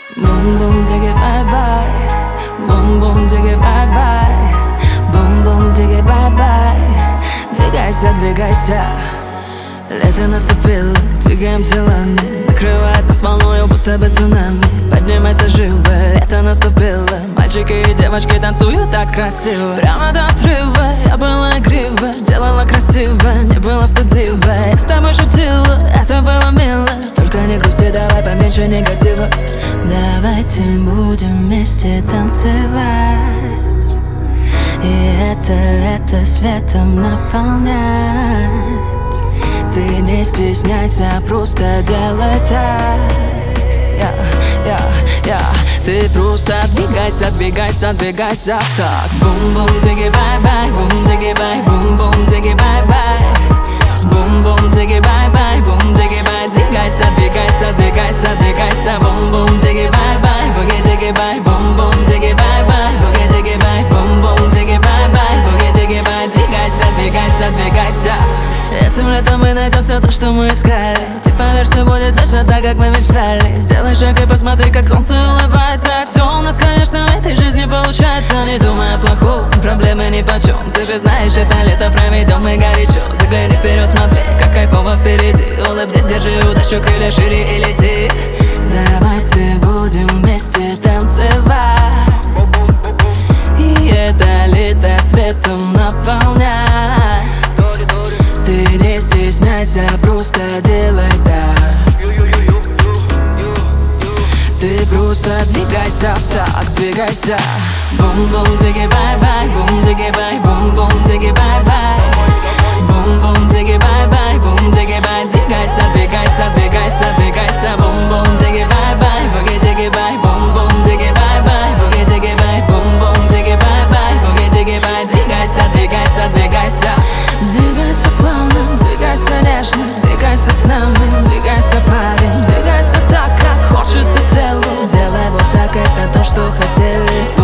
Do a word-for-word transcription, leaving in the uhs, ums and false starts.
Бум-бум, диги, бай-бай. Бум-бум, диги, бай-бай. Бум-бум, диги, бай-бай. Двигайся, двигайся. Лето наступило, двигаем телами. Накрывает нас волною, будто бы цунами. Поднимайся живо, лето наступило. Мальчики и девочки танцуют так красиво. Прямо до отрыва, я была игрива. Делала красиво, не было стыдливо. Я с тобой шутила, это было мило. Только не грусти, давай поменьше негатива. Давайте будем вместе танцевать, и это лето светом наполнять. Ты не стесняйся, просто делай так. Я, я, я. Ты просто двигайся, двигайся, двигайся так. Бум-бум, диги, бай-бай. Бум, диги, бай. Бум-бум, диги, бай-бай. Бум-бум, диги, бай-бай. Бум, диги, бай. Двигайся, двигайся, двигайся, двигайся. Бум-бум, диги, бай-бай. Буги, диги, бай. Бум-бум, диги, бай-бай. Буги, диги, бай. Бум-бум, диги, бай-бай. Буги, диги, бай. Двигайся, двигайся, двигайся. Этим летом мы найдем все то, что мы искали. Ты поверь, что будет точно так, как мы мечтали. Сделай шаг и посмотри, как солнце улыбается. Все у нас, конечно, в этой жизни получается. Не думай о плохом, проблемы нипочем. Ты же знаешь, это лето проведем мы горячо. Загляни вперед, смотри, как кайфово впереди. Улыбнись, держи удачу, крылья шире и лети. Давайте будем вместе танцевать, и это лето светом наполнять. Ты не стесняйся, просто делай так. Ты просто двигайся в такт, двигайся. Бум-бум, диги, бай-бай. Бум, диги, бай. Бум-бум, диги, бай-бай. Бум-бум, диги, бай-бай. Бум, диги, бай. Двигайся, двигайся, двигайся, двигайся. Бум-бум, диги, бай-бай. Буги, диги, бай. Бум-бум, диги, бай-бай. Буги, диги, бай. Бум-бум, диги, бай-бай. Буги, диги, бай. Двигайся, двигайся, двигайся. Двигайся плавно, двигайся нежно, двигайся с нами, двигайся, парень. Двигайся так, как хочется телу. Делай вот так, это то, что хотели.